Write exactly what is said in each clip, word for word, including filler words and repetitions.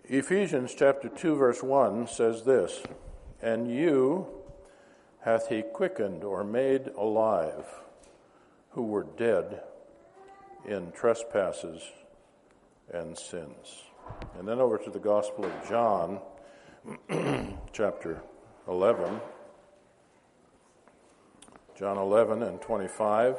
Ephesians chapter two, verse one says this, "And you hath he quickened or made alive, who were dead in trespasses and sins." And then over to the Gospel of John, chapter eleven. John eleven and twenty-five.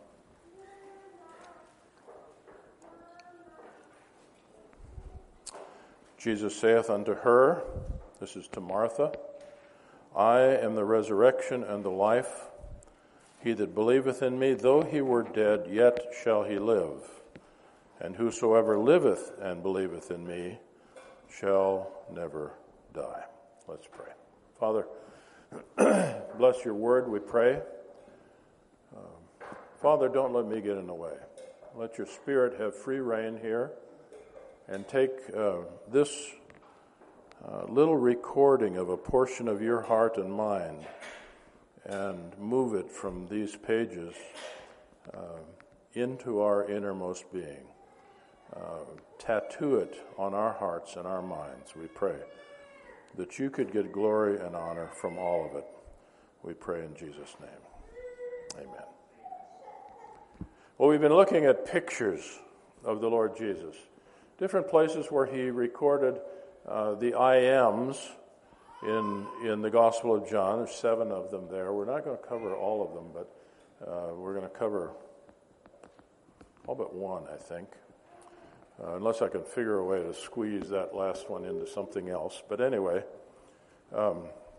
Jesus saith unto her, this is to Martha, "I am the resurrection and the life. He that believeth in me, though he were dead, yet shall he live. And whosoever liveth and believeth in me shall never die." Let's pray. Father, bless your word, we pray. Um, Father, don't let me get in the way. Let your Spirit have free reign here and take uh, this uh, little recording of a portion of your heart and mind and move it from these pages uh, into our innermost being. Uh, tattoo it on our hearts and our minds, we pray, that you could get glory and honor from all of it. We pray in Jesus' name. Amen. Well, we've been looking at pictures of the Lord Jesus. Different places where he recorded uh, the I ams in in the Gospel of John. There's seven of them there. We're not going to cover all of them, but uh, we're going to cover all but one, I think. Uh, unless I can figure a way to squeeze that last one into something else. But anyway, um,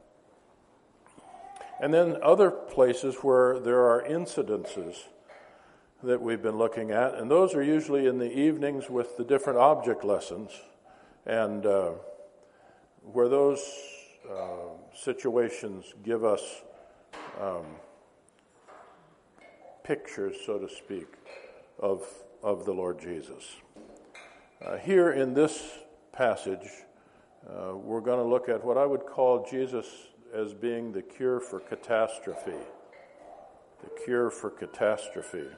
and then other places where there are incidences that we've been looking at, and those are usually in the evenings with the different object lessons, and uh, where those uh, situations give us um, pictures, so to speak, of of the Lord Jesus. Uh, here in this passage, uh, we're going to look at what I would call Jesus as being the cure for catastrophe. The cure for catastrophe.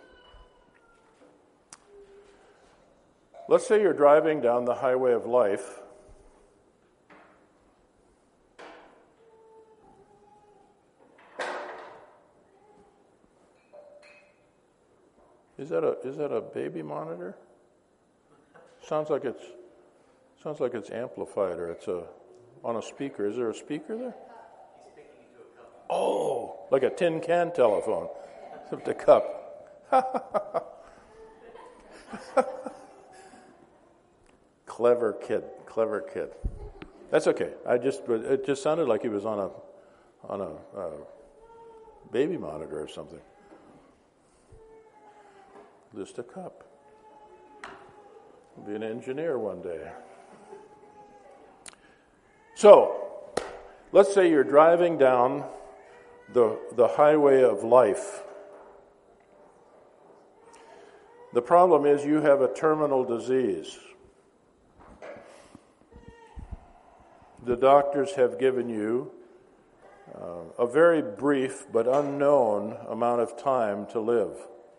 Let's say you're driving down the highway of life. Is that a is that a baby monitor? Sounds like it's sounds like it's amplified or it's a on a speaker. Is there a speaker there? He's speaking into a cup. Oh, like a tin can telephone, except a cup. Clever kid, clever kid. That's okay. I just it just sounded like he was on a on a uh, baby monitor or something. Just a cup. Be an engineer one day. So, let's say you're driving down the the highway of life. The problem is you have a terminal disease. The doctors have given you uh, a very brief but unknown amount of time to live.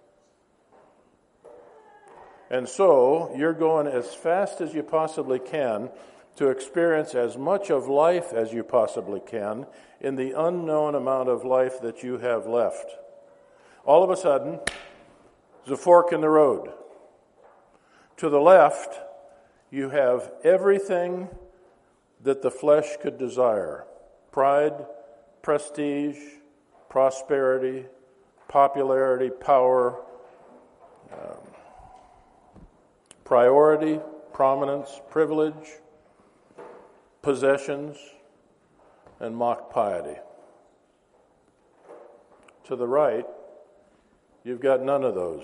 And so, you're going as fast as you possibly can to experience as much of life as you possibly can in the unknown amount of life that you have left. All of a sudden, there's a fork in the road. To the left, you have everything that the flesh could desire. Pride, prestige, prosperity, popularity, power, um, priority, prominence, privilege, possessions, and mock piety. To the right, you've got none of those.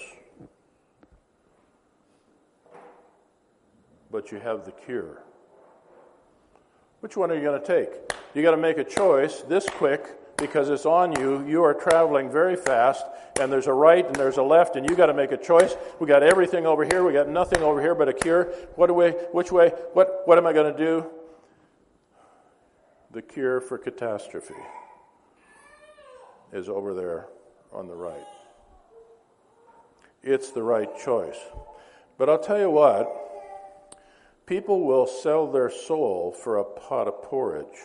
But you have the cure. Which one are you going to take? You got to make a choice this quick because it's on you. You are traveling very fast, and there's a right and there's a left, and you got to make a choice. We got everything over here. We got nothing over here but a cure. What do we? Which way? What? What am I going to do? The cure for catastrophe is over there on the right. It's the right choice. But I'll tell you what. People will sell their soul for a pot of porridge.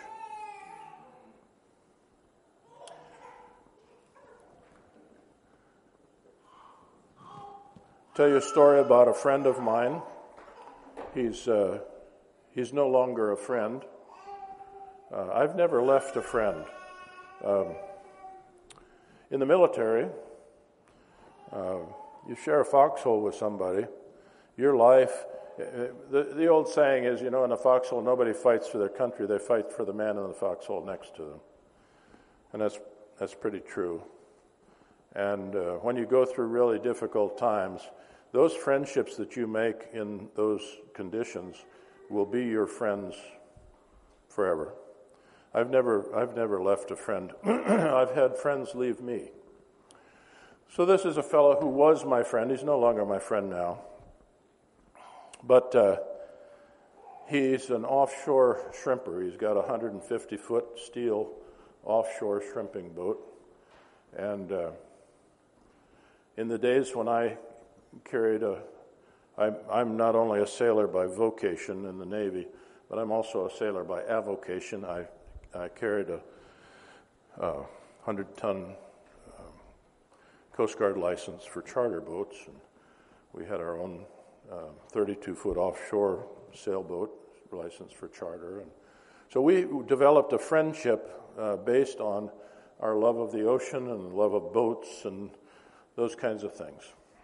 Tell you a story about a friend of mine. He's uh, he's no longer a friend. Uh, I've never left a friend. Um, in the military, uh, you share a foxhole with somebody, your life. The, the old saying is, you know, in a foxhole, nobody fights for their country; they fight for the man in the foxhole next to them, and that's that's pretty true. And uh, when you go through really difficult times, those friendships that you make in those conditions will be your friends forever. I've never, I've never left a friend. I've had friends leave me. So this is a fellow who was my friend. He's no longer my friend now. But uh, he's an offshore shrimper. He's got a one hundred fifty foot steel offshore shrimping boat. And uh, in the days when I carried a, I'm, I'm not only a sailor by vocation in the Navy, but I'm also a sailor by avocation. I, I carried a, a one hundred ton um, Coast Guard license for charter boats, and we had our own thirty-two foot offshore sailboat license for charter. And so we developed a friendship uh, based on our love of the ocean and love of boats and those kinds of things.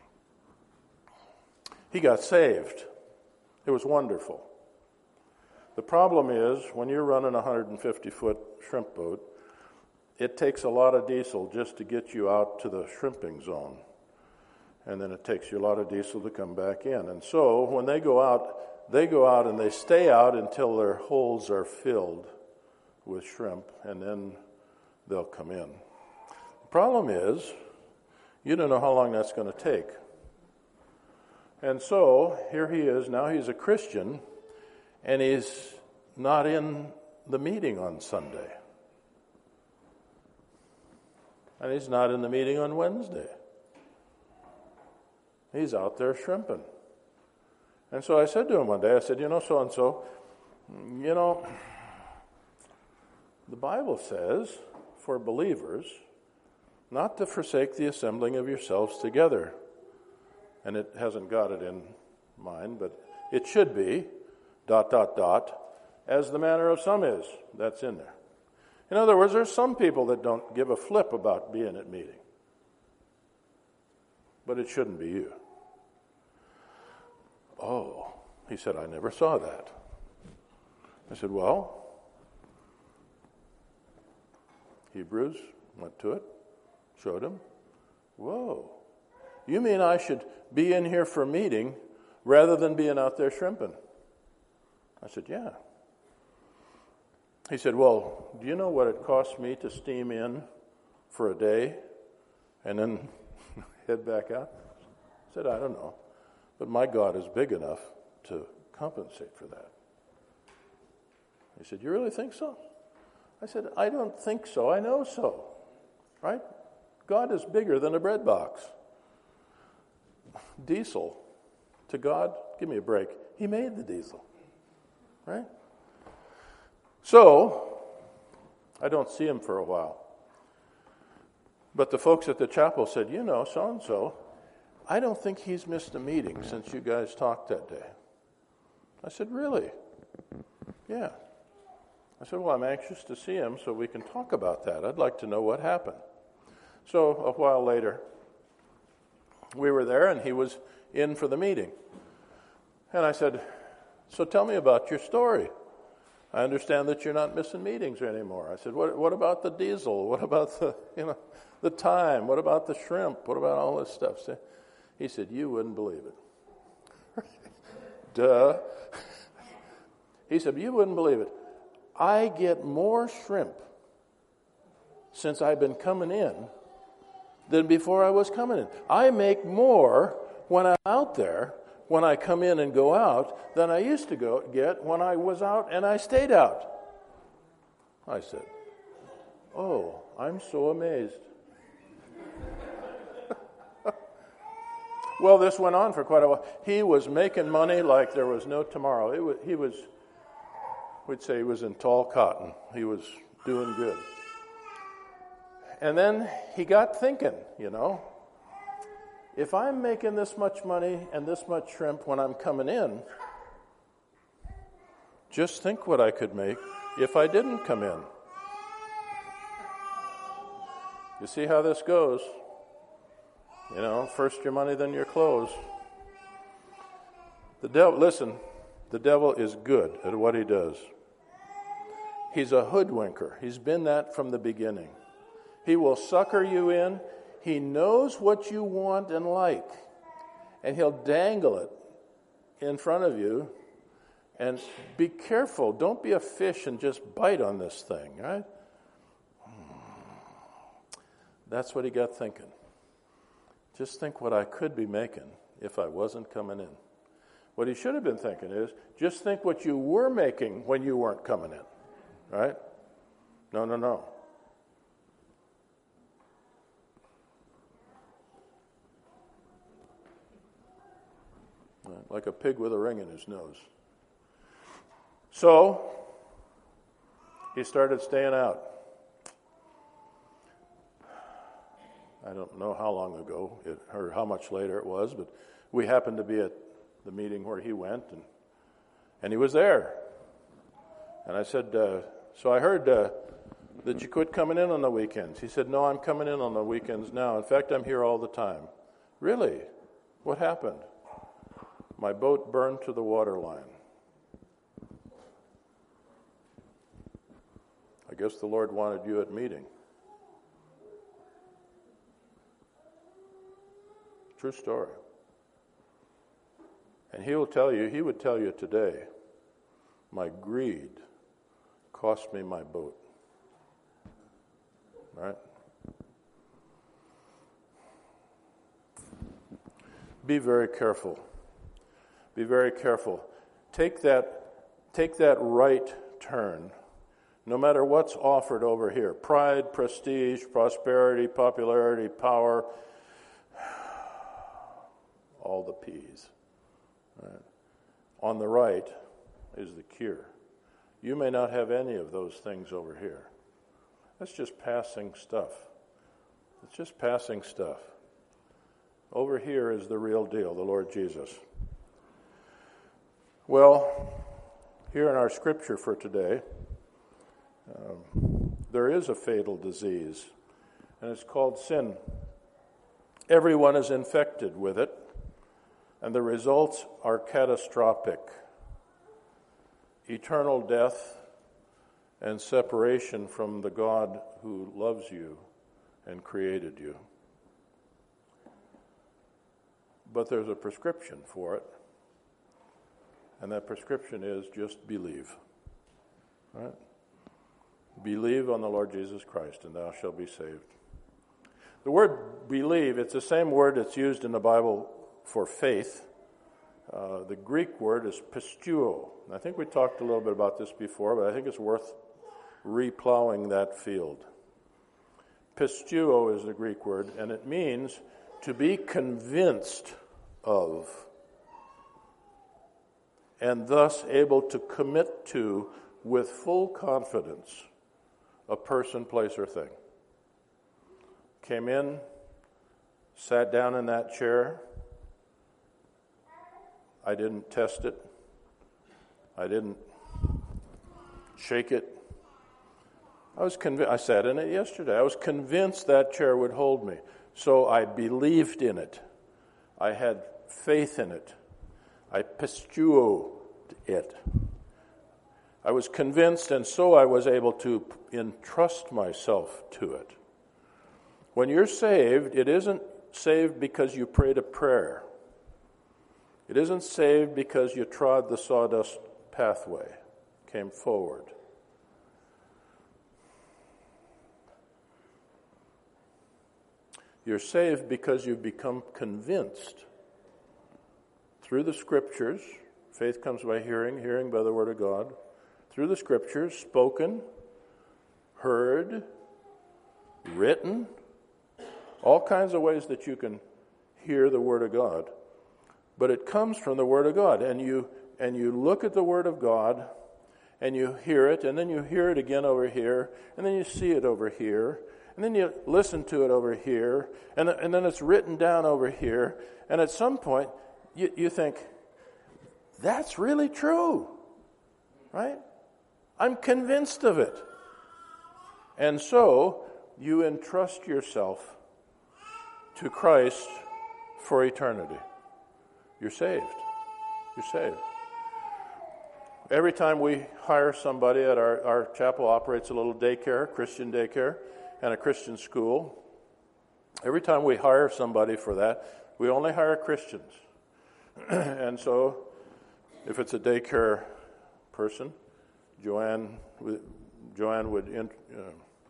He got saved. It was wonderful. The problem is, when you're running a one hundred fifty foot shrimp boat, it takes a lot of diesel just to get you out to the shrimping zone. And then it takes you a lot of diesel to come back in. And so when they go out, they go out and they stay out until their holes are filled with shrimp, and then they'll come in. The problem is, you don't know how long that's going to take. And so here he is, now he's a Christian, and he's not in the meeting on Sunday. And he's not in the meeting on Wednesday. He's out there shrimping. And so I said to him one day, I said, you know, so-and-so, you know, the Bible says for believers not to forsake the assembling of yourselves together. And it hasn't got it in mind, but it should be, dot, dot, dot, as the manner of some is. That's in there. In other words, there's some people that don't give a flip about being at meeting. But it shouldn't be you. Oh, he said, I never saw that. I said, well, Hebrews, went to it, showed him. Whoa, you mean I should be in here for a meeting rather than being out there shrimping? I said, yeah. He said, well, do you know what it cost me to steam in for a day and then head back out? I said, I don't know. But my God is big enough to compensate for that. He said, you really think so? I said, I don't think so. I know so. Right? God is bigger than a bread box. Diesel, to God, give me a break. He made the diesel. Right? So, I don't see him for a while. But the folks at the chapel said, you know, so-and-so, I don't think he's missed a meeting since you guys talked that day. I said, really? Yeah. I said, well, I'm anxious to see him so we can talk about that. I'd like to know what happened. So a while later, we were there and he was in for the meeting. And I said, so tell me about your story. I understand that you're not missing meetings anymore. I said, what, what about the diesel? What about the, you know, the time? What about the shrimp? What about all this stuff? He said, you wouldn't believe it. Duh. He said, you wouldn't believe it. I get more shrimp since I've been coming in than before I was coming in. I make more when I'm out there, when I come in and go out, than I used to go get when I was out and I stayed out. I said, oh, I'm so amazed. Well, this went on for quite a while. He was making money like there was no tomorrow. It was, he was, we'd say he was in tall cotton. He was doing good. And then he got thinking, you know, if I'm making this much money and this much shrimp when I'm coming in, just think what I could make if I didn't come in. You see how this goes? You know, first your money, then your clothes. The devil, listen, the devil is good at what he does. He's a hoodwinker. He's been that from the beginning. He will sucker you in. He knows what you want and like, and he'll dangle it in front of you. And be careful. Don't be a fish and just bite on this thing, right? That's what he got thinking. Just think what I could be making if I wasn't coming in. What he should have been thinking is, just think what you were making when you weren't coming in, right? No, no, no. Like a pig with a ring in his nose. So, he started staying out. I don't know how long ago it, or how much later it was, but we happened to be at the meeting where he went, and and he was there. And I said, uh, so I heard uh, that you quit coming in on the weekends. He said, no, I'm coming in on the weekends now. In fact, I'm here all the time. Really? What happened? My boat burned to the waterline. I guess the Lord wanted you at meeting. True story. And he will tell you, he would tell you today, my greed cost me my boat. Right? Be very careful. Be very careful. Take that, take that right turn, no matter what's offered over here. Pride, prestige, prosperity, popularity, power, all the P's. Right. On the right is the cure. You may not have any of those things over here. That's just passing stuff. It's just passing stuff. Over here is the real deal, the Lord Jesus. Well, here in our scripture for today, um, there is a fatal disease, and it's called sin. Everyone is infected with it, and the results are catastrophic. Eternal death and separation from the God who loves you and created you. But there's a prescription for it. And that prescription is just believe. Right? Believe on the Lord Jesus Christ, and thou shalt be saved. The word believe, it's the same word that's used in the Bible for faith. Uh, the Greek word is pisteuo. I think we talked a little bit about this before, but I think it's worth replowing that field. Pisteuo is the Greek word, and it means to be convinced of, and thus able to commit to with full confidence a person, place, or thing. Came in, sat down in that chair. I didn't test it. I didn't shake it. I was convinced. I sat in it yesterday. I was convinced that chair would hold me. So I believed in it. I had faith in it. I pisteuoed it. I was convinced, and so I was able to entrust myself to it. When you're saved, it isn't saved because you prayed a prayer. It isn't saved because you trod the sawdust pathway, came forward. You're saved because you've become convinced through the Scriptures. Faith comes by hearing, hearing by the Word of God. Through the Scriptures, spoken, heard, written, all kinds of ways that you can hear the Word of God, but it comes from the Word of God. And you and you look at the Word of God, and you hear it, and then you hear it again over here, and then you see it over here, and then you listen to it over here, and, and then it's written down over here, and at some point you, you think, that's really true, right? I'm convinced of it. And so you entrust yourself to Christ for eternity. You're saved. You're saved. Every time we hire somebody at our, our chapel operates a little daycare, Christian daycare, and a Christian school. Every time we hire somebody for that, we only hire Christians. And so if it's a daycare person, Joanne, Joanne would in, uh,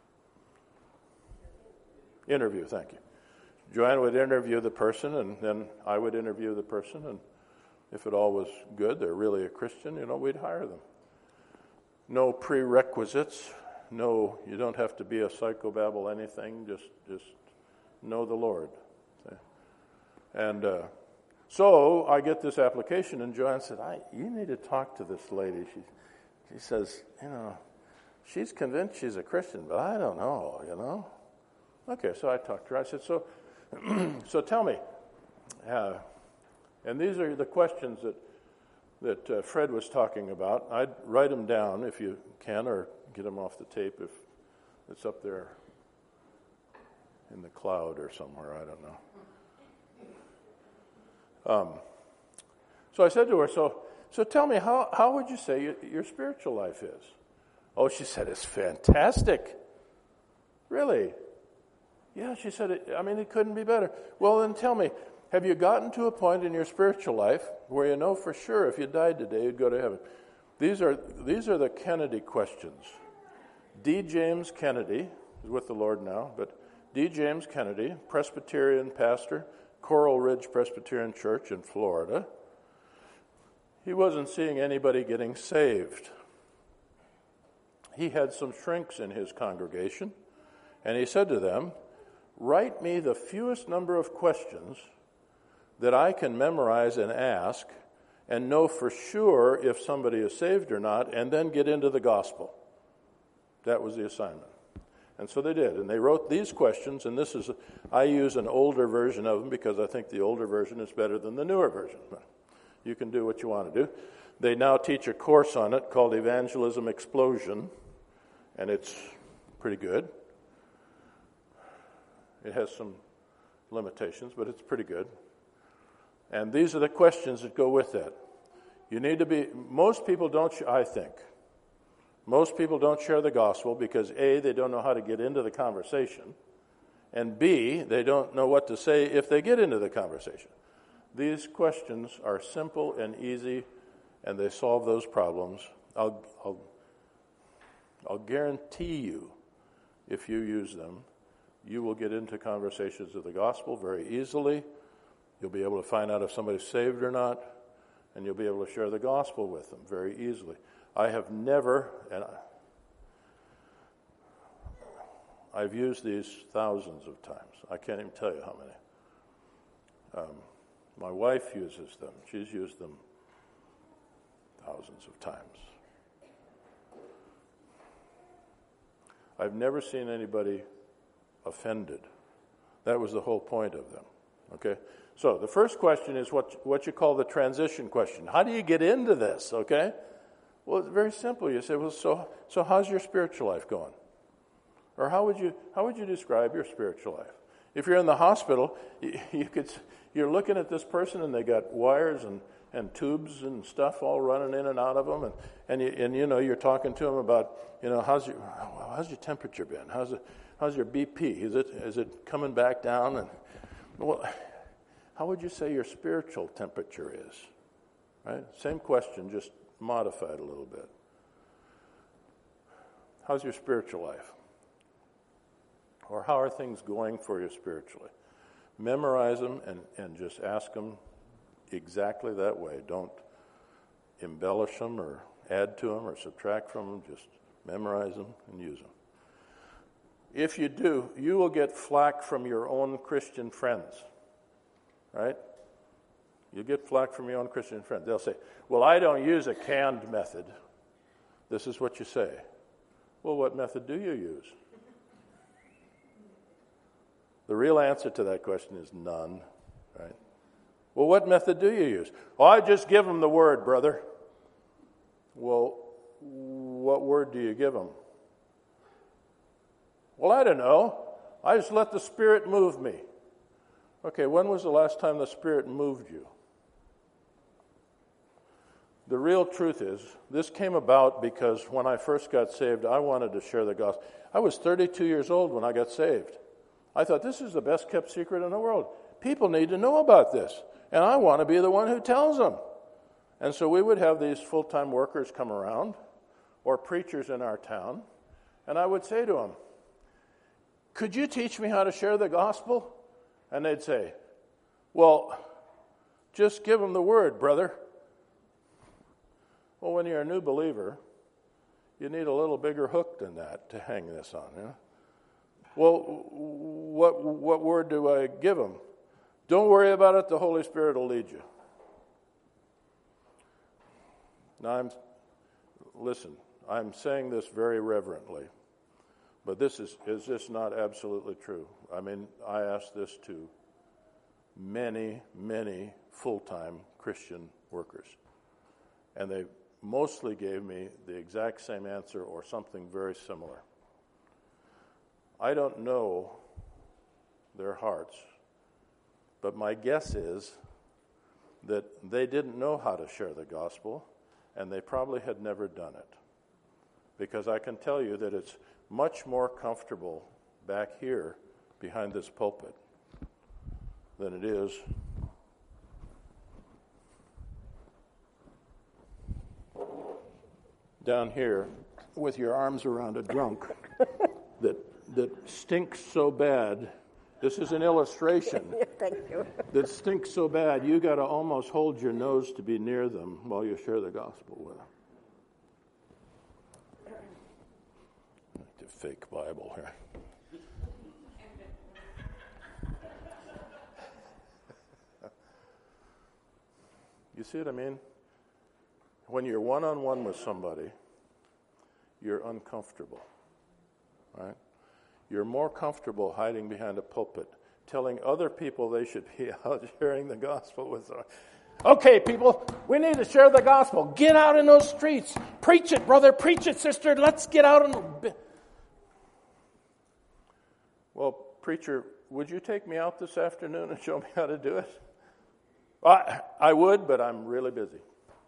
interview, thank you. Joanne would interview the person, and then I would interview the person, and if it all was good, they're really a Christian, you know, we'd hire them. No prerequisites, no, you don't have to be a psychobabble anything, just just know the Lord. And uh, so I get this application, and Joanne said, I, you need to talk to this lady. She, she says, you know, she's convinced she's a Christian, but I don't know, you know. Okay, so I talked to her. I said, so, so tell me, uh, and these are the questions that that uh, Fred was talking about. I'd write them down if you can, or get them off the tape if it's up there in the cloud or somewhere, I don't know. Um, so I said to her, so so tell me, how, how would you say your, your spiritual life is? Oh, she said, it's fantastic. Really? Yeah, she said, it, I mean, it couldn't be better. Well, then tell me, have you gotten to a point in your spiritual life where you know for sure if you died today, you'd go to heaven? These are these are the Kennedy questions. D. James Kennedy is with the Lord now, but D. James Kennedy, Presbyterian pastor, Coral Ridge Presbyterian Church in Florida. He wasn't seeing anybody getting saved. He had some shrinks in his congregation, and he said to them, write me the fewest number of questions that I can memorize and ask and know for sure if somebody is saved or not, and then get into the gospel. That was the assignment. And so they did, and they wrote these questions, and this is, I use an older version of them because I think the older version is better than the newer version. But you can do what you want to do. They now teach a course on it called Evangelism Explosion, and it's pretty good. It has some limitations, but it's pretty good. And these are the questions that go with that. You need to be, most people don't, I think, most people don't share the gospel because A, they don't know how to get into the conversation, and B, they don't know what to say if they get into the conversation. These questions are simple and easy, and they solve those problems. I'll, I'll, I'll guarantee you, if you use them, you will get into conversations of the gospel very easily. You'll be able to find out if somebody's saved or not, and you'll be able to share the gospel with them very easily. I have never, and I, I've used these thousands of times. I can't even tell you how many. Um, my wife uses them. She's used them thousands of times. I've never seen anybody offended. That was the whole point of them. Okay? So the first question is what what you call the transition question. How do you get into this? Okay? Well, it's very simple. You say, well, so so how's your spiritual life going? Or how would you how would you describe your spiritual life? If you're in the hospital, you, you could you're looking at this person and they got wires and, and tubes and stuff all running in and out of them, and and you, and you know you're talking to them about you know how's your how's your temperature been? How's it how's your B P? Is it is it coming back down? And well, how would you say your spiritual temperature is? Right? Same question, just modified a little bit. How's your spiritual life? Or how are things going for you spiritually? Memorize them and, and just ask them exactly that way. Don't embellish them or add to them or subtract from them. Just memorize them and use them. If you do, you will get flack from your own Christian friends. right? You get flack from your own Christian friends. They'll say, well, I don't use a canned method. This is what you say. Well, what method do you use? The real answer to that question is none, right? Well, what method do you use? Oh, I just give them the word, brother. Well, what word do you give them? Well, I don't know. I just let the Spirit move me. Okay, when was the last time the Spirit moved you? The real truth is, this came about because when I first got saved, I wanted to share the gospel. I was thirty-two years old when I got saved. I thought, this is the best kept secret in the world. People need to know about this, and I want to be the one who tells them. And so we would have these full-time workers come around, or preachers in our town, and I would say to them, could you teach me how to share the gospel? And they'd say, well, just give them the word, brother. Well, when you're a new believer, you need a little bigger hook than that to hang this on. You know? Well, what what word do I give them? Don't worry about it. The Holy Spirit will lead you. Now, I'm listen. I'm saying this very reverently, but this is is this not absolutely true? I mean, I asked this to many, many full-time Christian workers, and they mostly gave me the exact same answer or something very similar. I don't know their hearts, but my guess is that they didn't know how to share the gospel, and they probably had never done it. Because I can tell you that it's much more comfortable back here behind this pulpit than it is down here with your arms around a drunk that that stinks so bad. This is an illustration. Thank you. That stinks so bad you got to almost hold your nose to be near them while you share the gospel with them. Like the fake Bible here. You see what I mean? When you're one-on-one with somebody, you're uncomfortable, right? You're more comfortable hiding behind a pulpit, telling other people they should be out sharing the gospel with them. Okay, people, we need to share the gospel. Get out in those streets. Preach it, brother. Preach it, sister. Let's get out and... Well, preacher, would you take me out this afternoon and show me how to do it? I, I would, but I'm really busy.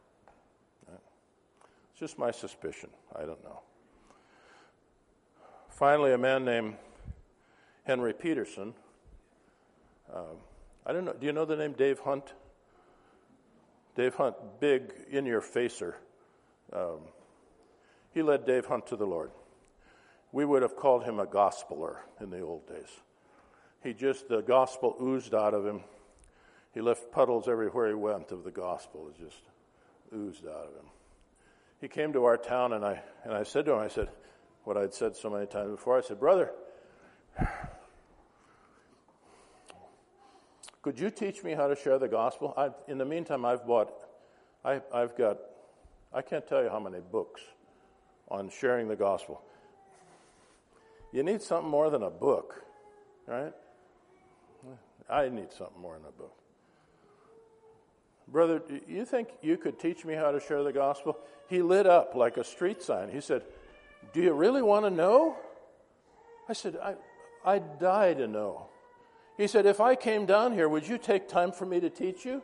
It's just my suspicion. I don't know. Finally, a man named Henry Peterson. Uh, I don't know. Do you know the name Dave Hunt? Dave Hunt, big in-your-facer. Um, he led Dave Hunt to the Lord. We would have called him a gospeler in the old days. He just, the gospel oozed out of him. He left puddles everywhere he went of the gospel. It just oozed out of him. He came to our town, and I and I said to him, I said, what I'd said so many times before, I said, brother, could you teach me how to share the gospel? I, in the meantime, I've bought, I, I've got, I can't tell you how many books on sharing the gospel. You need something more than a book, right? I need something more than a book. Brother, do you think you could teach me how to share the gospel? He lit up like a street sign. He said, do you really want to know? I said, I, I'd die to know. He said, if I came down here, would you take time for me to teach you?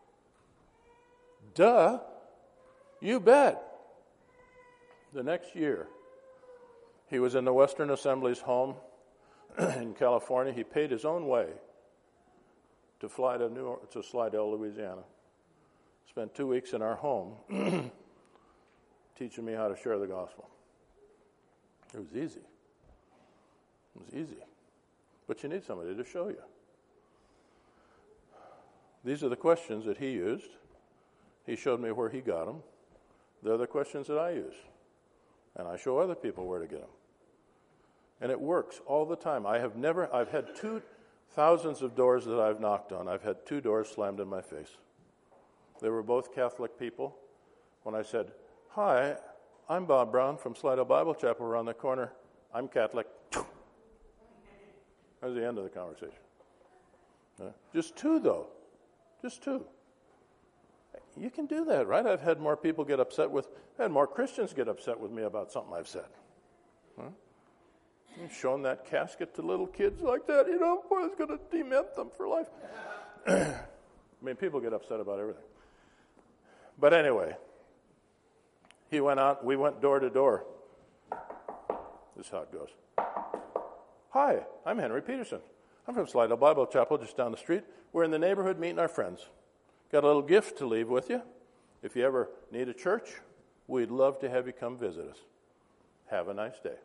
Duh. You bet. The next year, he was in the Western Assembly's home in California. He paid his own way to fly to New or- to Slidell, Louisiana. Spent two weeks in our home teaching me how to share the gospel. It was easy. It was easy. But you need somebody to show you. These are the questions that he used. He showed me where he got them. They're the questions that I use. And I show other people where to get them. And it works all the time. I have never, I've had two, Thousands of doors that I've knocked on, I've had two doors slammed in my face. They were both Catholic people. When I said, "Hi, I'm Bob Brown from Slidell Bible Chapel around the corner. I'm Catholic." That was the end of the conversation. Uh, just two, though. Just two. You can do that, right? I've had more people get upset with, I've had more Christians get upset with me about something I've said. Huh? You've shown that casket to little kids like that, you know, boy, it's going to dement them for life. I mean, people get upset about everything. But anyway, he went out, we went door to door. This is how it goes. "Hi, I'm Henry Peterson. I'm from Slidell Bible Chapel just down the street. We're in the neighborhood meeting our friends. Got a little gift to leave with you. If you ever need a church, we'd love to have you come visit us. Have a nice day."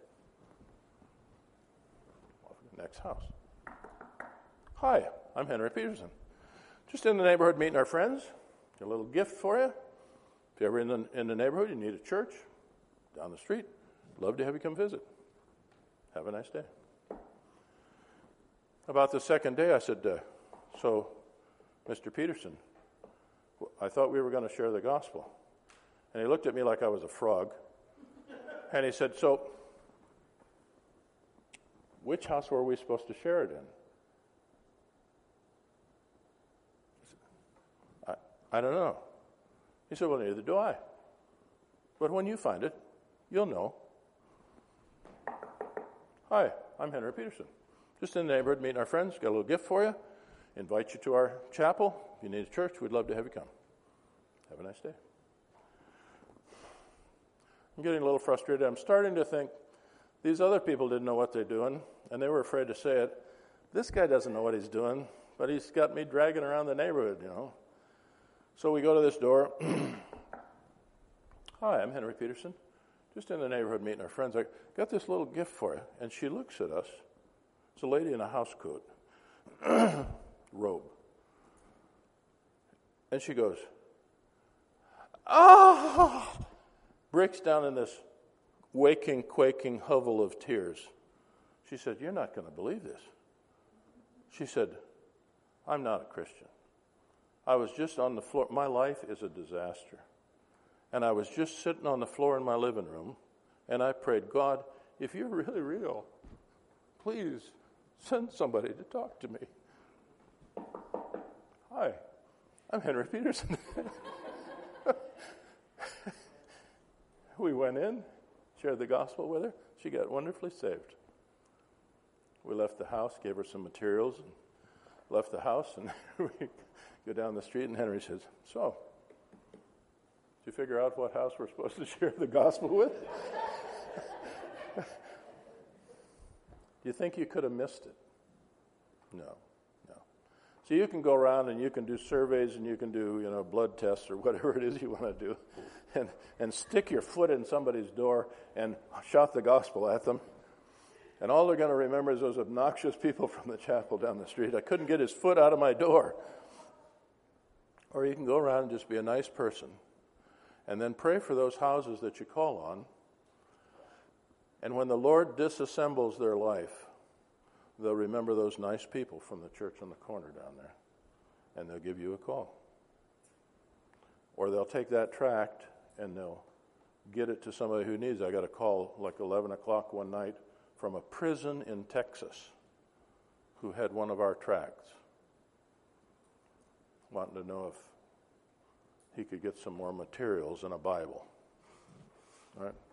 Off to the next house. "Hi, I'm Henry Peterson. Just in the neighborhood meeting our friends. Got a little gift for you. If you're ever in the, in the neighborhood, you need a church, down the street, love to have you come visit. Have a nice day." About the second day, I said, uh, "So, Mister Peterson, I thought we were going to share the gospel." And he looked at me like I was a frog. And he said, "So, which house were we supposed to share it in?" I, I don't know. He said, "Well, neither do I. But when you find it, you'll know." "Hi, I'm Henry Peterson. Just in the neighborhood meeting our friends. Got a little gift for you. Invite you to our chapel. If you need a church, we'd love to have you come. Have a nice day." I'm getting a little frustrated. I'm starting to think these other people didn't know what they're doing, and they were afraid to say it. This guy doesn't know what he's doing, but he's got me dragging around the neighborhood, you know. So we go to this door. "Hi, I'm Henry Peterson. Just in the neighborhood meeting our friends. I got this little gift for you." And she looks at us. It's a lady in a house coat, robe. And she goes, "Oh!" Breaks down in this waking, quaking hovel of tears. She said, "You're not going to believe this." She said, "I'm not a Christian. I was just on the floor. My life is a disaster. And I was just sitting on the floor in my living room, and I prayed, God, if you're really real, please send somebody to talk to me." "Hi, I'm Henry Peterson." We went in, shared the gospel with her. She got wonderfully saved. We left the house, gave her some materials, and left the house, and we go down the street, and Henry says, "So, did you figure out what house we're supposed to share the gospel with?" Do you think you could have missed it? No, no. So you can go around and you can do surveys and you can do, you know, blood tests or whatever it is you want to do, and and stick your foot in somebody's door and shout the gospel at them. And all they're going to remember is those obnoxious people from the chapel down the street. I couldn't get his foot out of my door. Or you can go around and just be a nice person and then pray for those houses that you call on. And when the Lord disassembles their life, they'll remember those nice people from the church on the corner down there, and they'll give you a call. Or they'll take that tract and they'll get it to somebody who needs it. I got a call like eleven o'clock one night from a prison in Texas who had one of our tracts, wanting to know if he could get some more materials and a Bible. All right?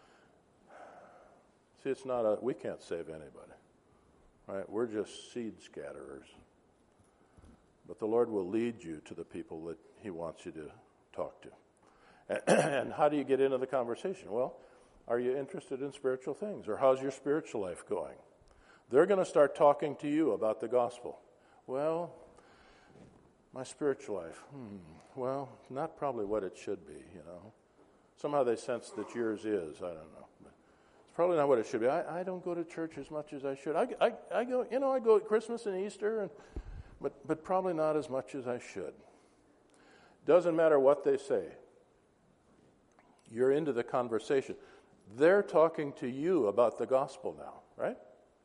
See, it's not a, we can't save anybody. Right? We're just seed scatterers. But the Lord will lead you to the people that he wants you to talk to. And how do you get into the conversation? Well, are you interested in spiritual things? Or how's your spiritual life going? They're going to start talking to you about the gospel. Well, my spiritual life, hmm, well, not probably what it should be, you know. Somehow they sense that yours is. I don't know. But it's probably not what it should be. I, I don't go to church as much as I should. I, I, I go, you know, I go at Christmas and Easter, and, but, but probably not as much as I should. Doesn't matter what they say. You're into the conversation. They're talking to you about the gospel now, right?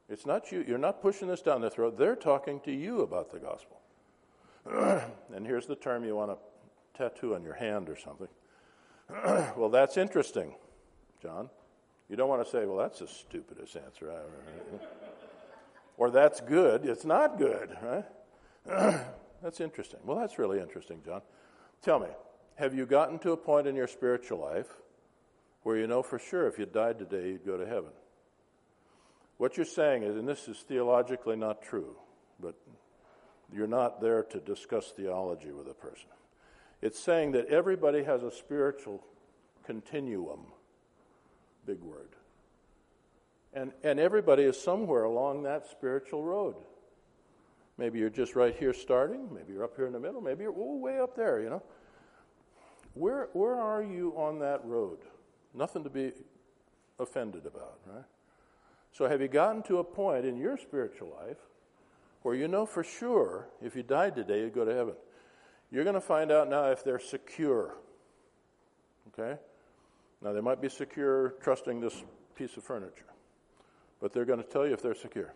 It's not you. You're not pushing this down their throat. They're talking to you about the gospel. And here's the term you want to tattoo on your hand or something. Well, that's interesting, John. You don't want to say, well, that's the stupidest answer I ever heard. Or that's good. It's not good, right? That's interesting. Well, that's really interesting, John. Tell me, have you gotten to a point in your spiritual life where you know for sure if you died today, you'd go to heaven? What you're saying is, and this is theologically not true, but you're not there to discuss theology with a person. It's saying that everybody has a spiritual continuum, big word. And and everybody is somewhere along that spiritual road. Maybe you're just right here starting, maybe you're up here in the middle, maybe you're oh, way up there, you know. Where where are you on that road? Nothing to be offended about, right? So have you gotten to a point in your spiritual life where you know for sure if you died today, you'd go to heaven? You're going to find out now if they're secure. Okay? Now, they might be secure trusting this piece of furniture, but they're going to tell you if they're secure.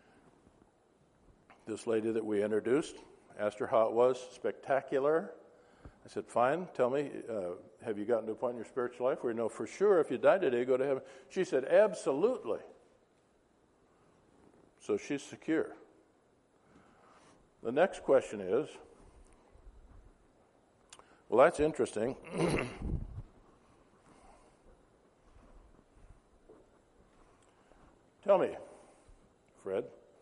This lady that we introduced, asked her how it was. Spectacular. I said, fine, tell me, uh, have you gotten to a point in your spiritual life where you know for sure if you die today, you go to heaven? She said, absolutely. So she's secure. The next question is, well, that's interesting. Tell me, Fred,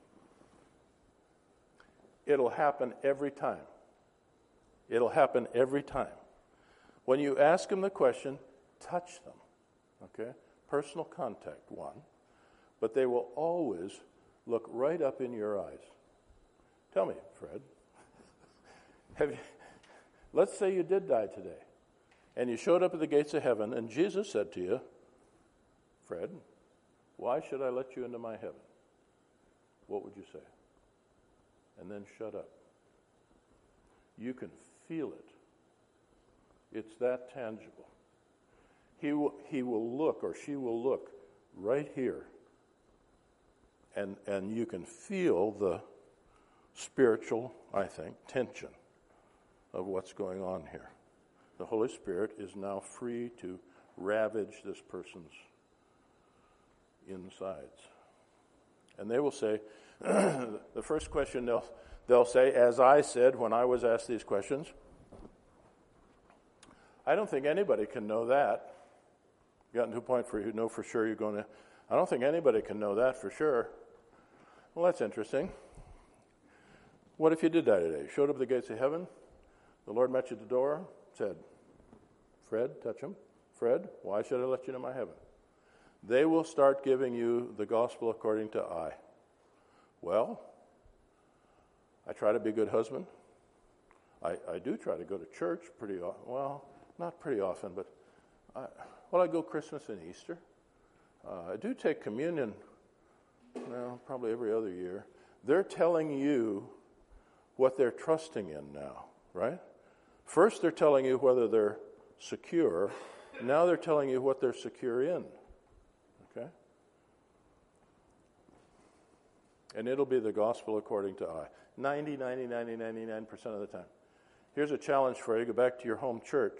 it'll happen every time. It'll happen every time. When you ask them the question, touch them, okay? Personal contact, one. But they will always look right up in your eyes. Tell me, Fred, have you, let's say you did die today, and you showed up at the gates of heaven, and Jesus said to you, Fred, why should I let you into my heaven? What would you say? And then shut up. You can feel it. It's that tangible. He will, he will look, or she will look, right here. And, and you can feel the spiritual, I think, tension of what's going on here. The Holy Spirit is now free to ravage this person's insides. And they will say, the first question they'll, they'll say, as I said when I was asked these questions, I don't think anybody can know that. Gotten to a point where you know for sure you're going to, I don't think anybody can know that for sure. Well, that's interesting. What if you did die today? Showed up at the gates of heaven, the Lord met you at the door, said, Fred, touch him. Fred, why should I let you into my heaven? They will start giving you the gospel according to I. Well, I try to be a good husband. I, I do try to go to church pretty often. Well, not pretty often, but I, well, I go Christmas and Easter. Uh, I do take communion, well, probably every other year. They're telling you what they're trusting in now, right? First, they're telling you whether they're secure. Now they're telling you what they're secure in. Okay? And it'll be the gospel according to I. ninety, ninety, ninety, ninety-nine percent of the time. Here's a challenge for you. Go back to your home church.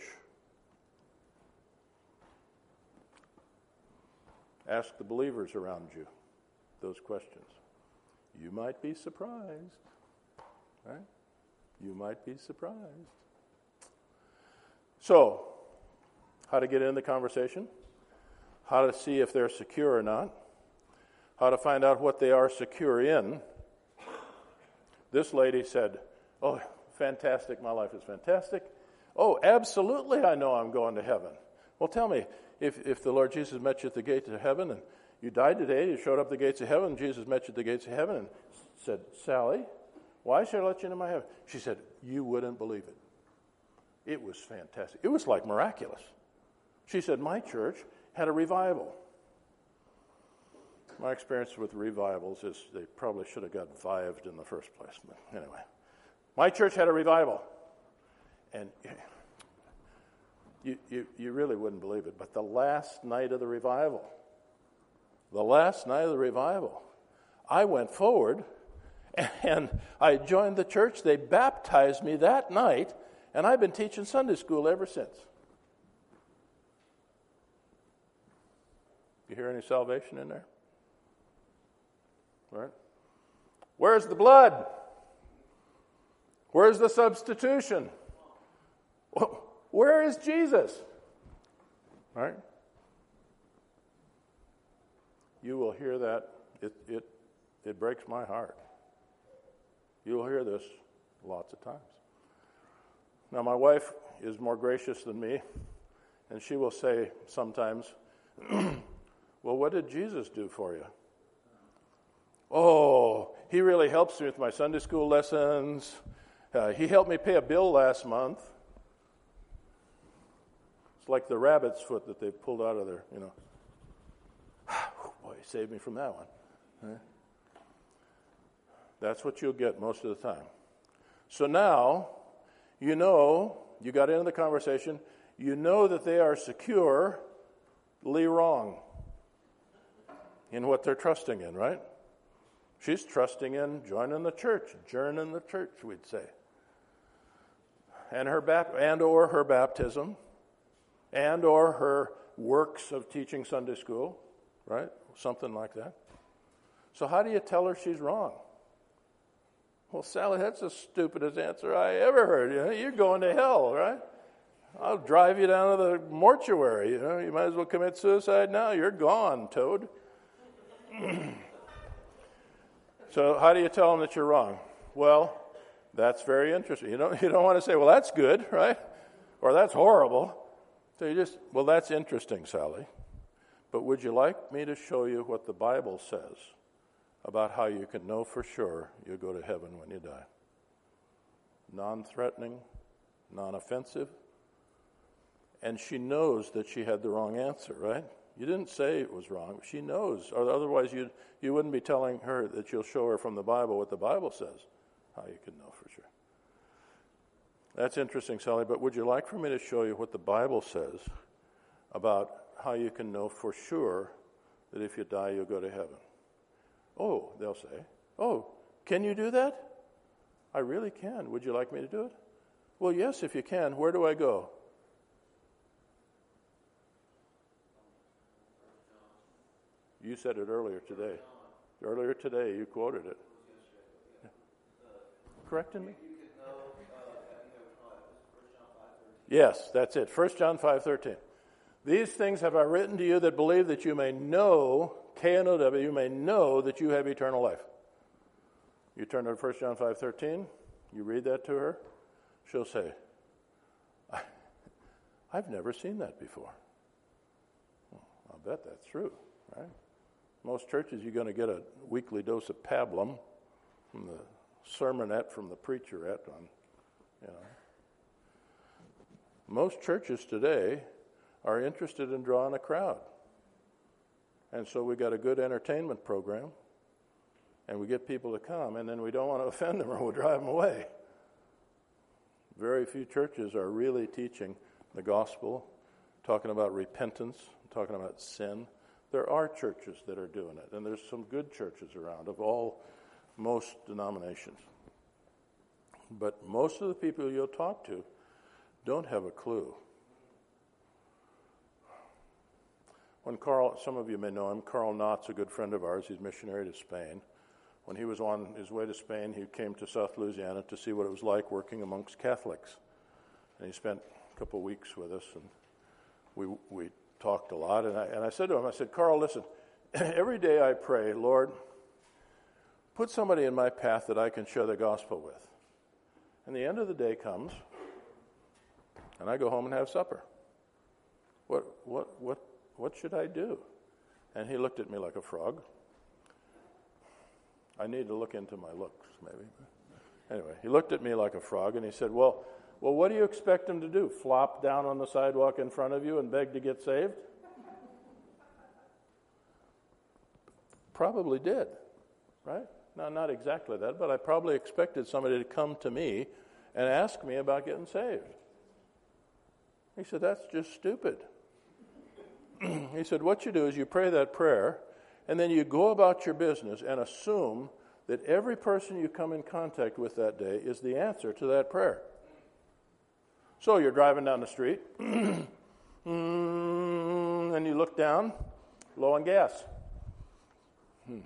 Ask the believers around you those questions. You might be surprised. Right? You might be surprised. So, how to get in the conversation? How to see if they're secure or not? How to find out what they are secure in? This lady said, oh, fantastic, my life is fantastic. Oh, absolutely, I know I'm going to heaven. Well, tell me, if, if the Lord Jesus met you at the gates of heaven, and you died today, you showed up at the gates of heaven, and Jesus met you at the gates of heaven, and said, Sally, why should I let you into my heaven? She said, you wouldn't believe it. It was fantastic. It was like miraculous. She said, my church had a revival. My experience with revivals is they probably should have got vived in the first place. But anyway, my church had a revival. And you, you, you really wouldn't believe it, but the last night of the revival, the last night of the revival, I went forward, and I joined the church. They baptized me that night, and I've been teaching Sunday school ever since. You hear any salvation in there? Right? Where's the blood? Where's the substitution? Where is Jesus? Right? You will hear that. It, it, it breaks my heart. You will hear this lots of times. Now, my wife is more gracious than me, and she will say sometimes, well, what did Jesus do for you? Oh, he really helps me with my Sunday school lessons. Uh, he helped me pay a bill last month. It's like the rabbit's foot that they pulled out of their, you know. Boy, he saved me from that one. Right? That's what you'll get most of the time. So now, you know, you got into the conversation, you know that they are securely wrong in what they're trusting in, right? She's trusting in joining the church, joining the church, we'd say. And her bap- and or her baptism, and or her works of teaching Sunday school, right? Something like that. So how do you tell her she's wrong? Well, Sally, that's the stupidest answer I ever heard. You know, you're going to hell, right? I'll drive you down to the mortuary. You know, you might as well commit suicide now. You're gone, Toad. So how do you tell them that you're wrong? Well, that's very interesting. You don't, you don't want to say, well, that's good, right? Or that's horrible. So you just, well, that's interesting, Sally. But would you like me to show you what the Bible says about how you can know for sure you'll go to heaven when you die? Non-threatening, non-offensive. And she knows that she had the wrong answer, right? You didn't say it was wrong. She knows. Or otherwise, you you wouldn't be telling her that you'll show her from the Bible what the Bible says, how you can know for sure. That's interesting, Sally, but would you like for me to show you what the Bible says about how you can know for sure that if you die, you'll go to heaven? Oh, they'll say, oh, can you do that? I really can. Would you like me to do it? Well, yes, if you can. Where do I go? You said it earlier today. Earlier today, you quoted it. Yeah. Correcting me? Yes, that's it. First John five thirteen. These things have I written to you that believe that you may know, K N O W, you may know that you have eternal life. You turn to First John five thirteen, you read that to her, she'll say, I, I've never seen that before. Well, I'll bet that's true, right? Most churches, you're going to get a weekly dose of pablum from the sermonette from the preacherette on, you know. Most churches today are interested in drawing a crowd. And so we got a good entertainment program, and we get people to come, and then we don't want to offend them or we'll drive them away. Very few churches are really teaching the gospel, talking about repentance, talking about sin. There are churches that are doing it, and there's some good churches around of all, most denominations. But most of the people you'll talk to don't have a clue. When Carl, some of you may know him, Carl Knott's a good friend of ours. He's missionary to Spain. When he was on his way to Spain, he came to South Louisiana to see what it was like working amongst Catholics. And he spent a couple of weeks with us, and we we talked a lot. And I, and I said to him, I said, Carl, listen, every day I pray, Lord, put somebody in my path that I can share the gospel with. And the end of the day comes, and I go home and have supper. What what what what should I do? And he looked at me like a frog. I need to look into my looks, maybe. Anyway, he looked at me like a frog, and he said, well, well, what do you expect him to do? Flop down on the sidewalk in front of you and beg to get saved? Probably did, right? No, not exactly that, but I probably expected somebody to come to me and ask me about getting saved. He said, that's just stupid. He said, what you do is you pray that prayer, And then you go about your business and assume that every person you come in contact with that day is the answer to that prayer. So you're driving down the street, and you look down, low on gas. Hmm.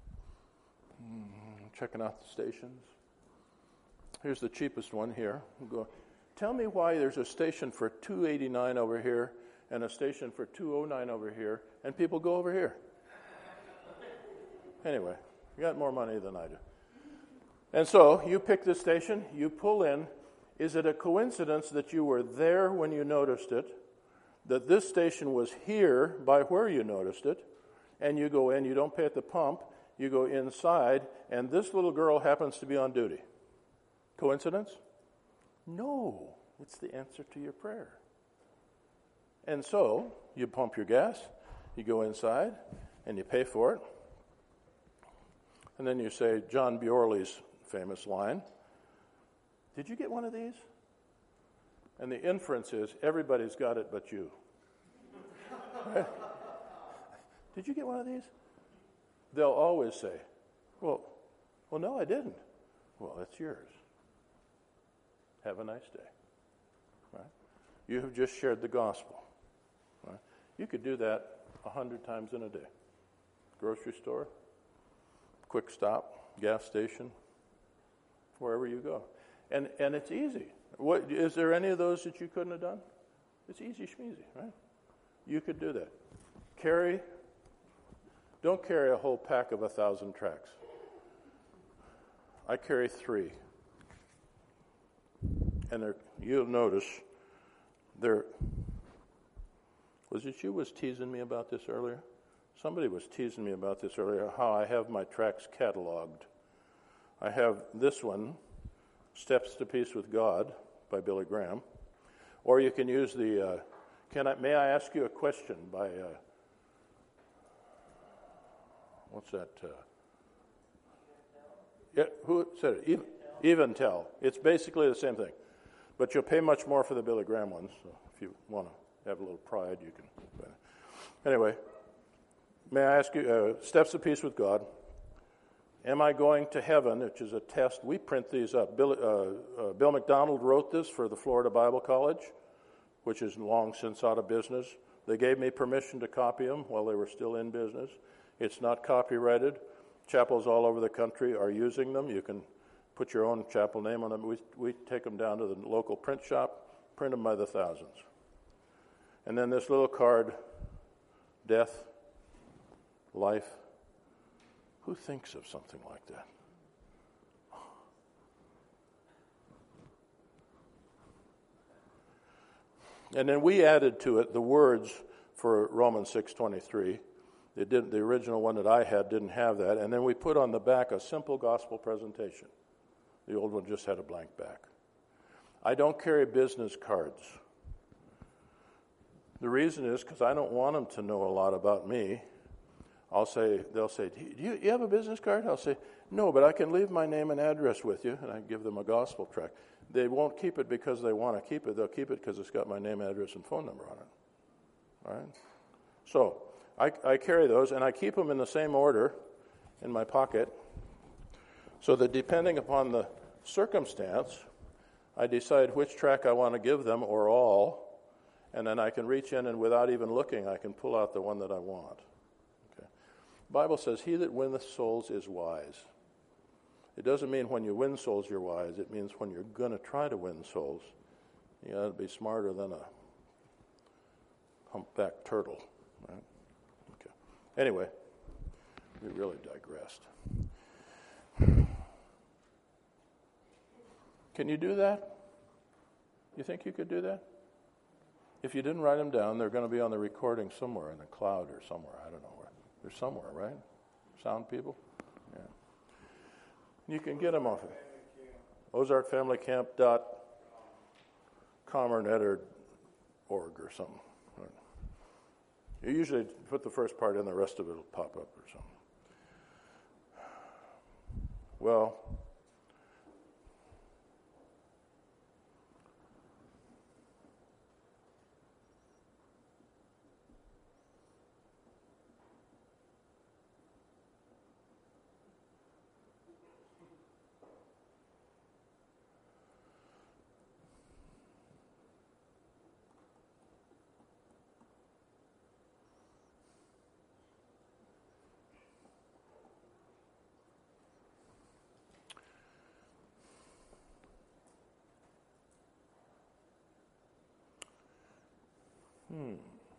Checking out the stations. Here's the cheapest one here. Go, tell me why there's a station for two eighty-nine over here and a station for two oh nine over here, and people go over here. Anyway, you got more money than I do. And so you pick the station, you pull in. Is it a coincidence that you were there when you noticed it, that this station was here by where you noticed it, and you go in, you don't pay at the pump, you go inside, and this little girl happens to be on duty? Coincidence? No, it's the answer to your prayer. And so you pump your gas, you go inside, and you pay for it. And then you say John Bjorley's famous line, did you get one of these? And the inference is everybody's got it but you. Right? Did you get one of these? They'll always say, well, well, no, I didn't. Well, it's yours. Have a nice day. Right? You have just shared the gospel. Right? You could do that a hundred times in a day. Grocery store, quick stop, gas station, wherever you go. And and it's easy. What, is there any of those that you couldn't have done? It's easy schmeezy, right? You could do that. Carry, don't carry a whole pack of a thousand tracts. I carry three. And there, you'll notice there, was it you was teasing me about this earlier? Somebody was teasing me about this earlier, how I have my tracts cataloged. I have this one, Steps to Peace with God by Billy Graham. Or you can use the, uh, can I, may I ask you a question by, uh, what's that? Uh, yeah, who said it? Even, Eventel. It's basically the same thing. But you'll pay much more for the Billy Graham ones. So if you want to have a little pride, you can. But anyway, may I ask you, uh, Steps to Peace with God. Am I going to heaven, which is a test. We print these up. Bill, uh, uh, Bill McDonald wrote this for the Florida Bible College, which is long since out of business. They gave me permission to copy them while they were still in business. It's not copyrighted. Chapels all over the country are using them. You can put your own chapel name on them. We, we take them down to the local print shop, print them by the thousands. And then this little card, death, life. Who thinks of something like that? And then we added to it the words for Romans six twenty-three. It didn't, the original one that I had didn't have that. And then we put on the back a simple gospel presentation. The old one just had a blank back. I don't carry business cards. The reason is because I don't want them to know a lot about me. I'll say, they'll say, do you, you have a business card? I'll say, no, but I can leave my name and address with you, and I give them a gospel tract. They won't keep it because they want to keep it. They'll keep it because it's got my name, address, and phone number on it. All right? So I, I carry those, and I keep them in the same order in my pocket so that depending upon the circumstance, I decide which tract I want to give them or all, and then I can reach in and without even looking, I can pull out the one that I want. The Bible says, he that winneth souls is wise. It doesn't mean when you win souls you're wise. It means when you're going to try to win souls, you got to be smarter than a humpback turtle. Right? Okay. Anyway, we really digressed. Can you do that? You think you could do that? If you didn't write them down, they're going to be on the recording somewhere in the cloud or somewhere. I don't know where. They're somewhere, right? Sound people? Yeah. You can get them off of ozark family camp dot com or net or org or something. Right. You usually put the first part in, the rest of it will pop up or something. Well, Hmm.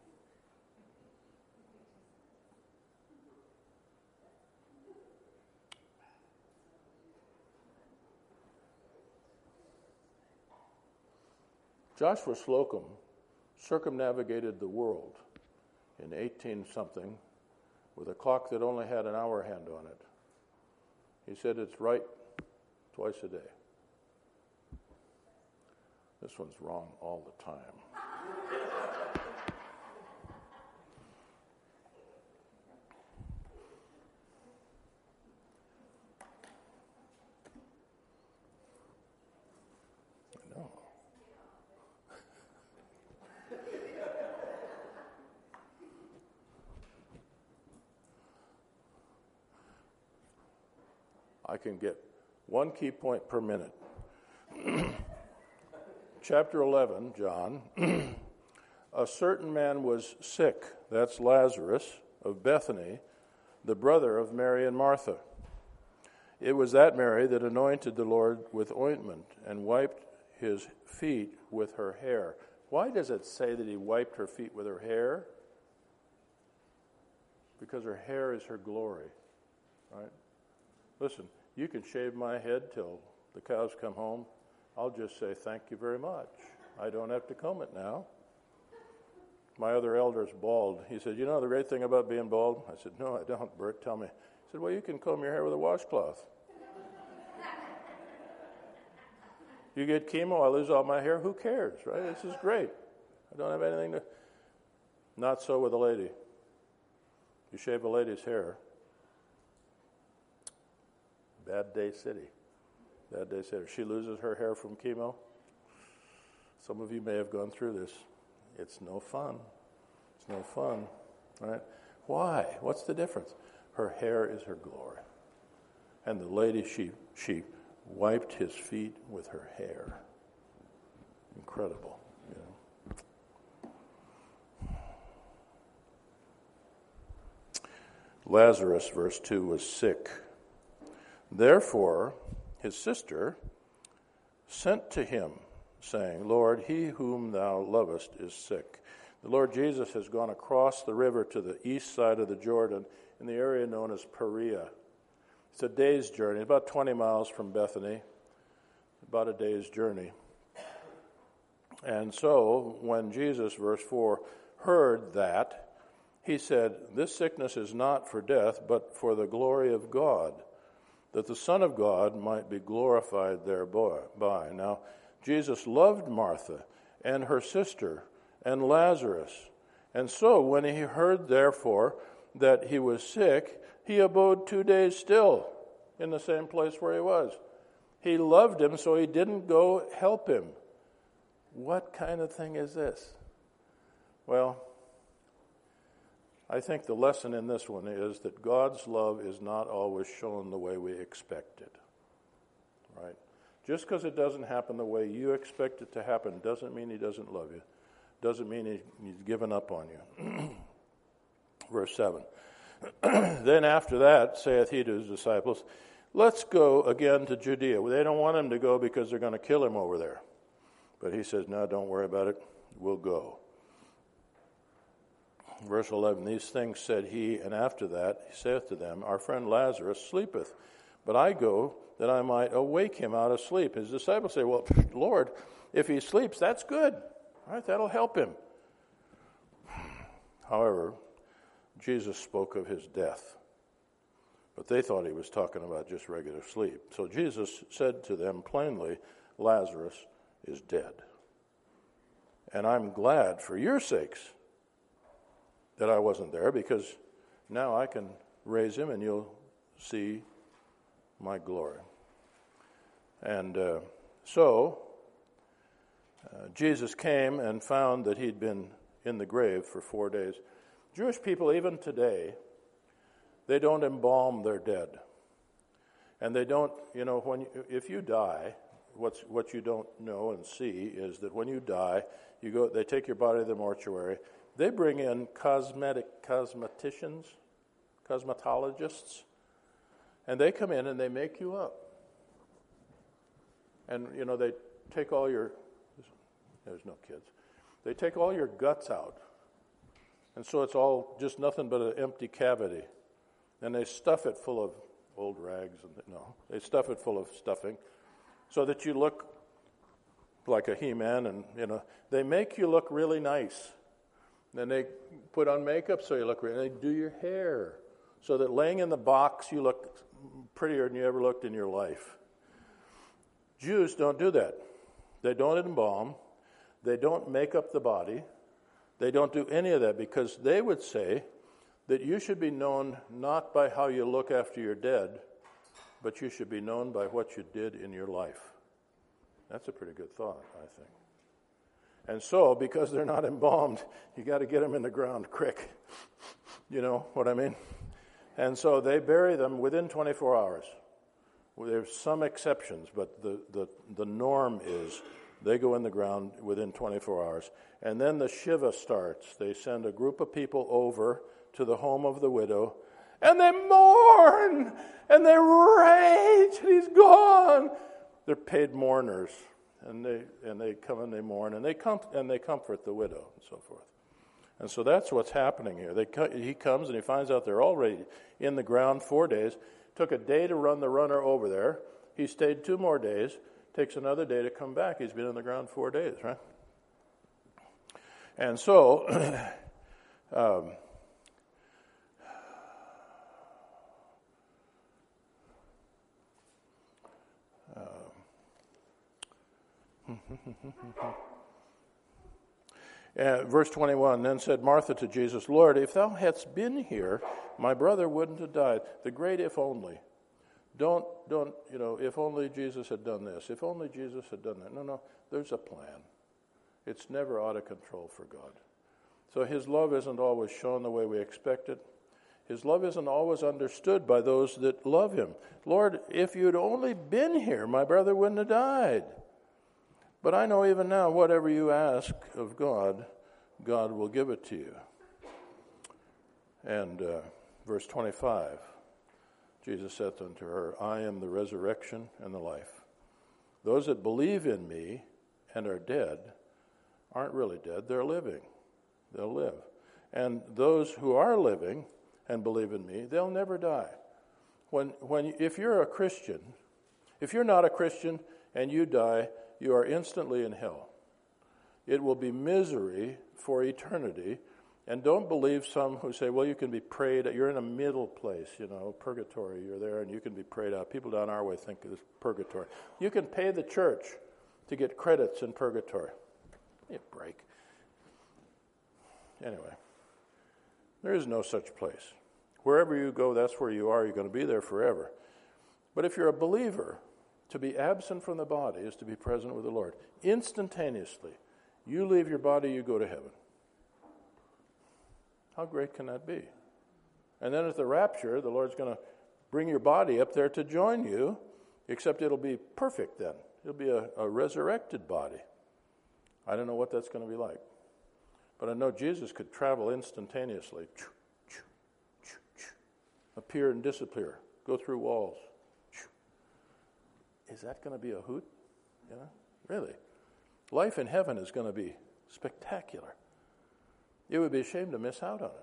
Joshua Slocum circumnavigated the world in eighteen something with a clock that only had an hour hand on it. He said it's right twice a day. This one's wrong all the time. I know. I can get one key point per minute. Chapter eleven, John. A certain man was sick, that's Lazarus of Bethany, the brother of Mary and Martha. It was that Mary that anointed the Lord with ointment and wiped his feet with her hair. Why does it say that he wiped her feet with her hair? Because her hair is her glory, right? Listen, you can shave my head till the cows come home. I'll just say, thank you very much. I don't have to comb it now. My other elder's bald. He said, you know the great thing about being bald? I said, no, I don't, Bert. Tell me. He said, well, you can comb your hair with a washcloth. You get chemo, I lose all my hair. Who cares, right? This is great. I don't have anything to... Not so with a lady. You shave a lady's hair. Bad day city. Bad day city. She loses her hair from chemo. Some of you may have gone through this. It's no fun. It's no fun, right? Why? What's the difference? Her hair is her glory. And the lady, she she wiped his feet with her hair. Incredible, you know. Lazarus, verse two, was sick. Therefore, his sister sent to him, saying, Lord, he whom thou lovest is sick. The Lord Jesus has gone across the river to the east side of the Jordan in the area known as Perea. It's a day's journey, about twenty miles from Bethany, about a day's journey. And so, when Jesus, verse four, heard that, he said, this sickness is not for death, but for the glory of God, that the Son of God might be glorified thereby. Now, Jesus loved Martha and her sister and Lazarus. And so, when he heard, therefore, that he was sick, he abode two days still in the same place where he was. He loved him, so he didn't go help him. What kind of thing is this? Well, I think the lesson in this one is that God's love is not always shown the way we expect it, right? Just because it doesn't happen the way you expect it to happen doesn't mean he doesn't love you. Doesn't mean he, he's given up on you. Verse seven. Then after that, saith he to his disciples, let's go again to Judea. Well, they don't want him to go because they're going to kill him over there. But he says, no, don't worry about it. We'll go. Verse eleven, these things said he, and after that he saith to them, our friend Lazarus sleepeth, but I go that I might awake him out of sleep. His disciples say, well, Lord, if he sleeps, that's good. All right, that'll help him. However, Jesus spoke of his death, but they thought he was talking about just regular sleep. So Jesus said to them plainly, Lazarus is dead. And I'm glad for your sakes that I wasn't there, because now I can raise him and you'll see my glory. And uh, so uh, Jesus came and found that he'd been in the grave for four days. Jewish people, even today, they don't embalm their dead. And they don't, you know, when you, if you die, what's what you don't know and see is that when you die, you go. They take your body to the mortuary. They bring in cosmetic cosmeticians, cosmetologists, and they come in and they make you up. And, you know, they take all your, there's no kids, they take all your guts out And so it's all just nothing but an empty cavity. And they stuff it full of old rags. And no, they stuff it full of stuffing so that you look like a He-Man. And, you know, they make you look really nice. Then they put on makeup so you look really, they do your hair so that laying in the box you look prettier than you ever looked in your life. Jews don't do that. They don't embalm. They don't make up the body. They don't do any of that because they would say that you should be known not by how you look after you're dead, but you should be known by what you did in your life. That's a pretty good thought, I think. And so, because they're not embalmed, you got to get them in the ground quick. You know what I mean? And so they bury them within twenty-four hours. Well, there's some exceptions, but the, the, the norm is they go in the ground within twenty-four hours. And then the Shiva starts. They send a group of people over to the home of the widow, and they mourn, and they rage, and he's gone. They're paid mourners, and they and they come and they mourn, and they com- and they comfort the widow, and so forth. And so that's what's happening here. They co- he comes and he finds out they're already in the ground four days. Took a day to run the runner over there. He stayed two more days. Takes another day to come back. He's been in the ground four days, right? And so, um, uh, verse twenty-one, then said Martha to Jesus, Lord, if thou hadst been here, my brother wouldn't have died. The great if only. Don't, don't, you know, if only Jesus had done this. If only Jesus had done that. No, no, there's a plan. It's never out of control for God. So his love isn't always shown the way we expect it. His love isn't always understood by those that love him. Lord, if you'd only been here, my brother wouldn't have died. But I know even now, whatever you ask of God, God will give it to you. And uh, verse twenty-five, Jesus saith unto her, I am the resurrection and the life. Those that believe in me and are dead aren't really dead, they're living. They'll live. And those who are living and believe in me, they'll never die. When, when, if you're a Christian, if you're not a Christian and you die, you are instantly in hell. It will be misery for eternity. And don't believe some who say, well, you can be prayed, you're in a middle place, you know, purgatory, you're there and you can be prayed out. People down our way think of this purgatory. You can pay the church to get credits in purgatory. Give me a break. Anyway, there is no such place. Wherever you go, that's where you are. You're going to be there forever. But if you're a believer, to be absent from the body is to be present with the Lord. Instantaneously, you leave your body, you go to heaven. How great can that be? And then at the rapture, the Lord's going to bring your body up there to join you, except it'll be perfect then. It'll be a, a resurrected body. I don't know what that's going to be like. But I know Jesus could travel instantaneously. Appear and disappear. Go through walls. Is that going to be a hoot? You know, really. Life in heaven is going to be spectacular. You would be ashamed to miss out on it.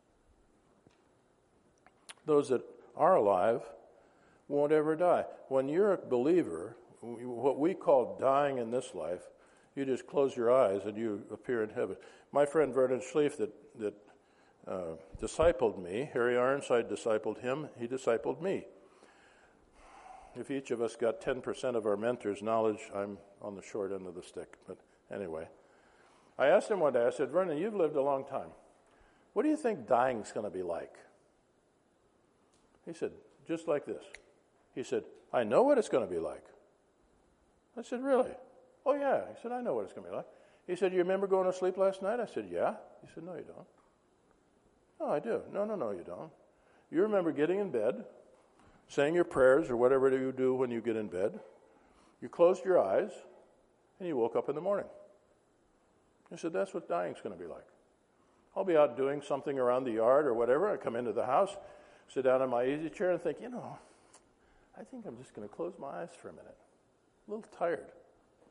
Those that are alive won't ever die. When you're a believer, what we call dying in this life, you just close your eyes and you appear in heaven. My friend Vernon Schlief that, that uh, discipled me, Harry Ironside discipled him, he discipled me. If each of us got ten percent of our mentor's knowledge, I'm on the short end of the stick. But anyway, I asked him one day, I said, Vernon, you've lived a long time. What do you think dying's going to be like? He said, just like this. He said, I know what it's going to be like. I said, really? Oh, yeah. He said, I know what it's going to be like. He said, you remember going to sleep last night? I said, yeah. He said, no, you don't. Oh, I do. No, no, no, you don't. You remember getting in bed, saying your prayers or whatever you do when you get in bed. You closed your eyes, and you woke up in the morning. He said, that's what dying's going to be like. I'll be out doing something around the yard or whatever. I come into the house, sit down in my easy chair and think, you know, I think I'm just going to close my eyes for a minute. A little tired.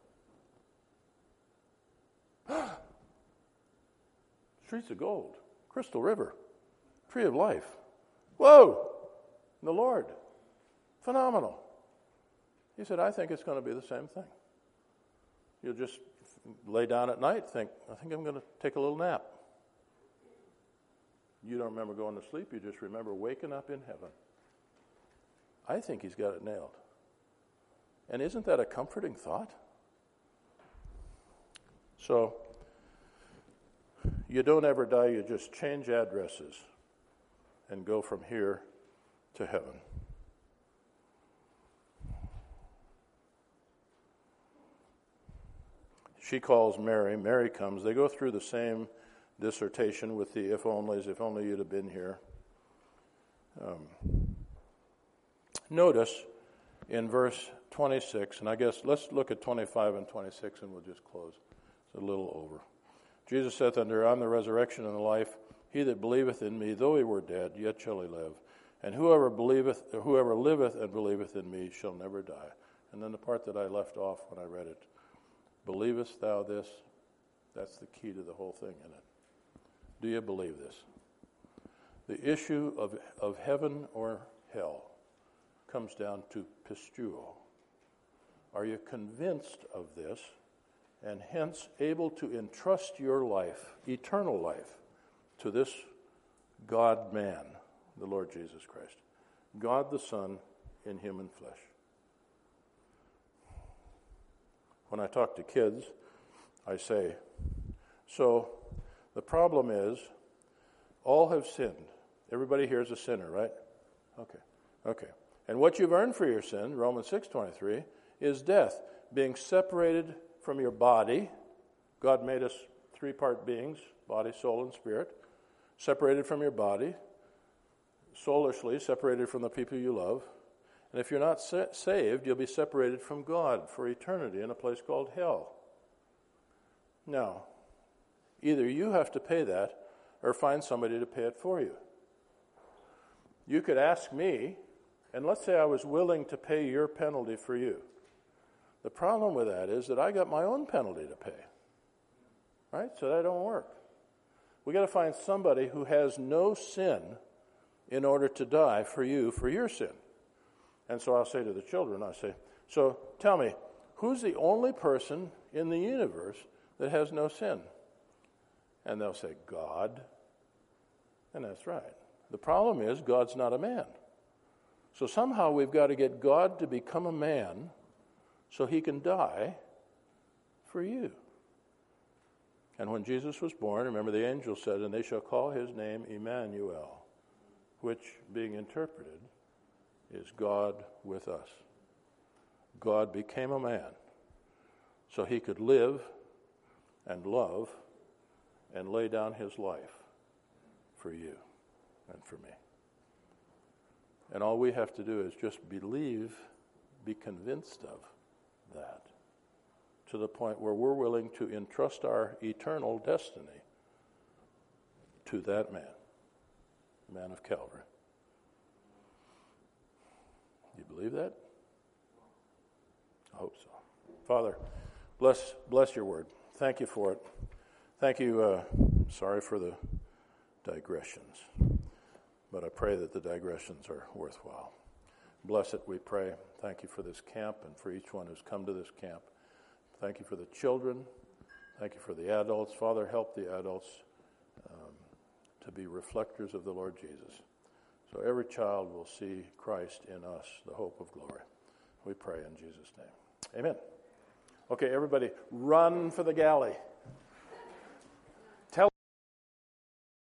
Streets of gold. Crystal River, tree of life. Whoa! The Lord. Phenomenal. He said, I think it's going to be the same thing. You'll just lay down at night, think, I think I'm going to take a little nap. You don't remember going to sleep, you just remember waking up in heaven. I think he's got it nailed. And isn't that a comforting thought? So, you don't ever die, you just change addresses and go from here to heaven. She calls Mary. Mary comes. They go through the same dissertation with the if onlys, if only you'd have been here. Um, notice in verse twenty-six, and I guess let's look at twenty-five and twenty-six and we'll just close. It's a little over. Jesus saith unto her, I am the resurrection and the life. He that believeth in me, though he were dead, yet shall he live. And whoever believeth, whoever liveth and believeth in me shall never die. And then the part that I left off when I read it. Believest thou this? That's the key to the whole thing, isn't it? Do you believe this? The issue of, of heaven or hell comes down to pistuo. Are you convinced of this and hence able to entrust your life, eternal life, to this God-man, the Lord Jesus Christ, God the Son in human flesh? When I talk to kids, I say, so the problem is, all have sinned. Everybody here is a sinner, right? Okay, okay. And what you've earned for your sin, Romans six twenty-three, is death, being separated from your body. God made us three-part beings, body, soul, and spirit. Separated from your body, soulishly separated from the people you love. And if you're not sa- saved, you'll be separated from God for eternity in a place called hell. Now, either you have to pay that or find somebody to pay it for you. You could ask me, and let's say I was willing to pay your penalty for you. The problem with that is that I got my own penalty to pay. Right? So that don't work. We got to find somebody who has no sin in order to die for you for your sin. And so I'll say to the children, I say, so tell me, who's the only person in the universe that has no sin? And they'll say, God. And that's right. The problem is God's not a man. So somehow we've got to get God to become a man so he can die for you. And when Jesus was born, remember the angel said, and they shall call his name Emmanuel, which, being interpreted, is God with us. God became a man so he could live and love and lay down his life for you and for me. And all we have to do is just believe, be convinced of that, to the point where we're willing to entrust our eternal destiny to that man, the man of Calvary. You believe that? I hope so. Father, bless bless your word. Thank you for it. Thank you. Uh, sorry for the digressions, but I pray that the digressions are worthwhile. Bless it, we pray. Thank you for this camp and for each one who's come to this camp. Thank you for the children. Thank you for the adults. Father, help the adults um, to be reflectors of the Lord Jesus. So every child will see Christ in us, the hope of glory. We pray in Jesus' name. Amen. Okay, everybody, run for the galley.